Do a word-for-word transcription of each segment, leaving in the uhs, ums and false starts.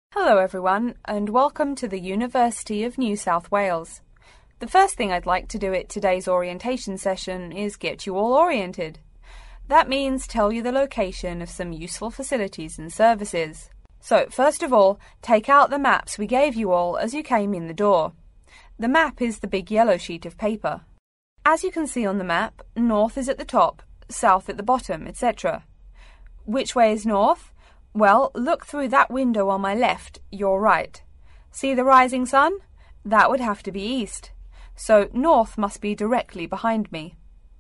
Hello everyone, and welcome to the University of New South Wales. The first thing I'd like to do at today's orientation session is get you all oriented. That means tell you the location of some useful facilities and services. So, first of all, take out the maps we gave you all as you came in the door. The map is the big yellow sheet of paper. As you can see on the map, north is at the top, south at the bottom, et cetera. Which way is north? Well, look through that window on my left, your right. See the rising sun? That would have to be east. So north must be directly behind me.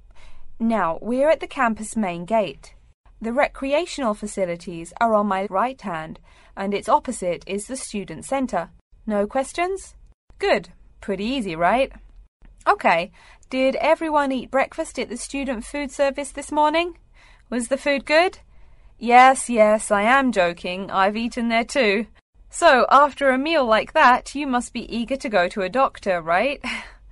Now, we're at the campus main gate. The recreational facilities are on my right hand, and its opposite is the student centre. No questions? Good. Pretty easy, right? Okay, did everyone eat breakfast at the student food service this morning? Was the food good? Yes, yes, I am joking. I've eaten there too. So, after a meal like that, you must be eager to go to a doctor, right?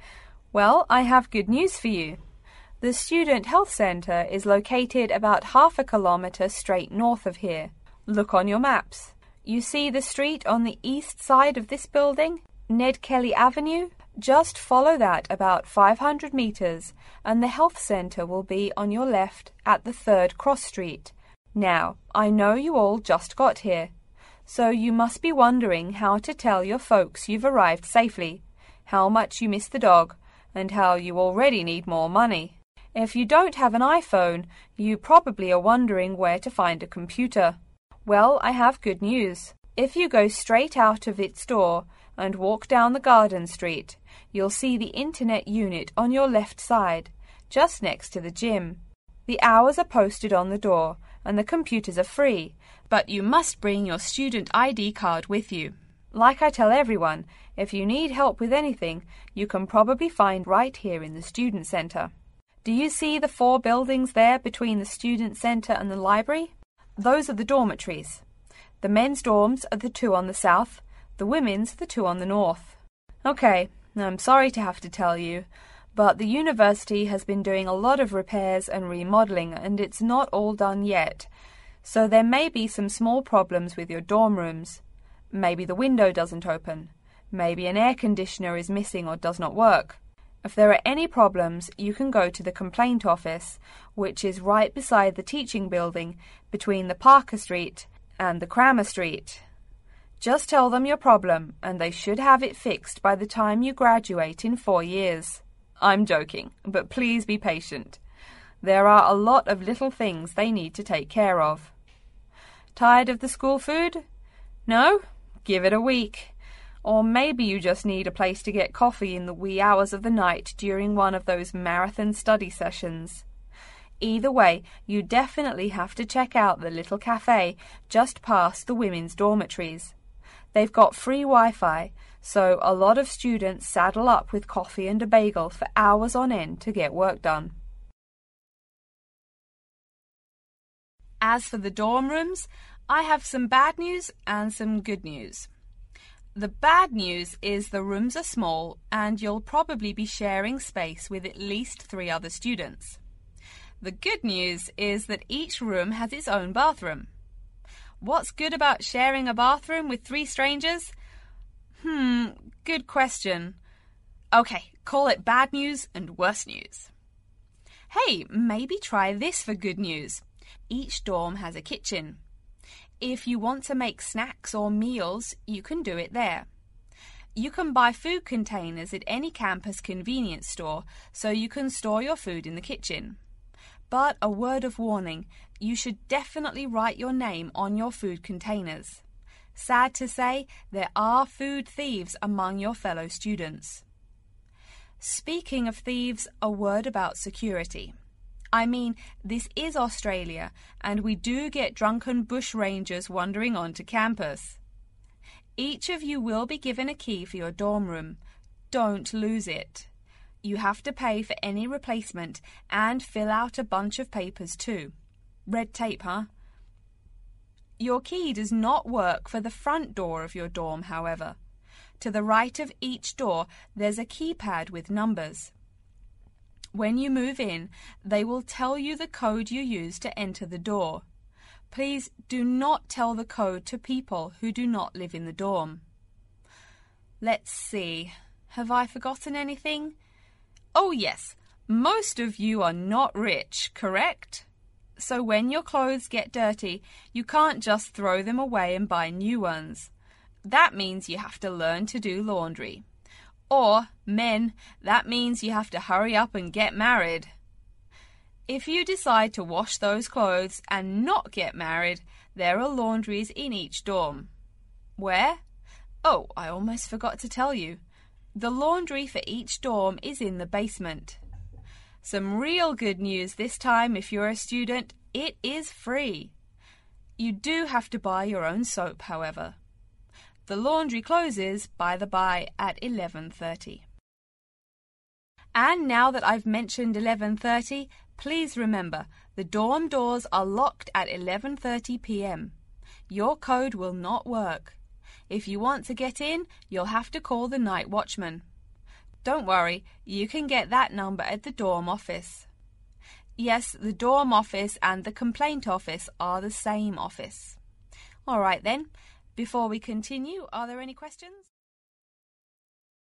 Well, I have good news for you. The Student Health Centre is located about half a kilometre straight north of here. Look on your maps. You see the street on the east side of this building? Ned Kelly Avenue? Just follow that about five hundred metres, and the health centre will be on your left at the third cross street. Now, I know you all just got here, so you must be wondering how to tell your folks you've arrived safely, how much you miss the dog, and how you already need more money. If you don't have an iPhone, you probably are wondering where to find a computer. Well, I have good news. If you go straight out of its door and walk down the garden street, you'll see the internet unit on your left side, just next to the gym. The hours are posted on the door, and the computers are free, but you must bring your student I D card with you. Like I tell everyone, if you need help with anything, you can probably find right here in the student centre. Do you see the four buildings there between the student centre and the library? Those are the dormitories. The men's dorms are the two on the south, the women's the two on the north. Okay, I'm sorry to have to tell you, but the university has been doing a lot of repairs and remodelling, and it's not all done yet. So there may be some small problems with your dorm rooms. Maybe the window doesn't open. Maybe an air conditioner is missing or does not work. If there are any problems, you can go to the complaint office, which is right beside the teaching building between the Parker Street and the Crammer Street. Just tell them your problem, and they should have it fixed by the time you graduate in four years. I'm joking, but please be patient. There are a lot of little things they need to take care of. Tired of the school food? No? Give it a week. Or maybe you just need a place to get coffee in the wee hours of the night during one of those marathon study sessions. Either way, you definitely have to check out the little cafe just past the women's dormitories. They've got free Wi-Fi, so a lot of students saddle up with coffee and a bagel for hours on end to get work done. As for the dorm rooms, I have some bad news and some good news. The bad news is the rooms are small and you'll probably be sharing space with at least three other students. The good news is that each room has its own bathroom. What's good about sharing a bathroom with three strangers? Hmm, good question. Okay, call it bad news and worse news. Hey, maybe try this for good news. Each dorm has a kitchen. If you want to make snacks or meals, you can do it there. You can buy food containers at any campus convenience store, so you can store your food in the kitchen. But a word of warning, you should definitely write your name on your food containers. Sad to say, there are food thieves among your fellow students. Speaking of thieves, a word about security. I mean, this is Australia, and we do get drunken bush rangers wandering onto campus. Each of you will be given a key for your dorm room. Don't lose it. You have to pay for any replacement and fill out a bunch of papers too. Red tape, huh? Your key does not work for the front door of your dorm, however. To the right of each door, there's a keypad with numbers. When you move in, they will tell you the code you use to enter the door. Please do not tell the code to people who do not live in the dorm. Let's see. Have I forgotten anything? Oh yes, most of you are not rich, correct? So when your clothes get dirty, you can't just throw them away and buy new ones. That means you have to learn to do laundry. Or, men, that means you have to hurry up and get married. If you decide to wash those clothes and not get married, there are laundries in each dorm. Where? Oh, I almost forgot to tell you. The laundry for each dorm is in the basement. Some real good news this time if you're a student, it is free. You do have to buy your own soap, however. The laundry closes, by the by, at eleven thirty. And now that I've mentioned eleven thirty, please remember, the dorm doors are locked at eleven thirty p m Your code will not work. If you want to get in, you'll have to call the night watchman. Don't worry, you can get that number at the dorm office. Yes, the dorm office and the complaint office are the same office. All right then, before we continue, are there any questions?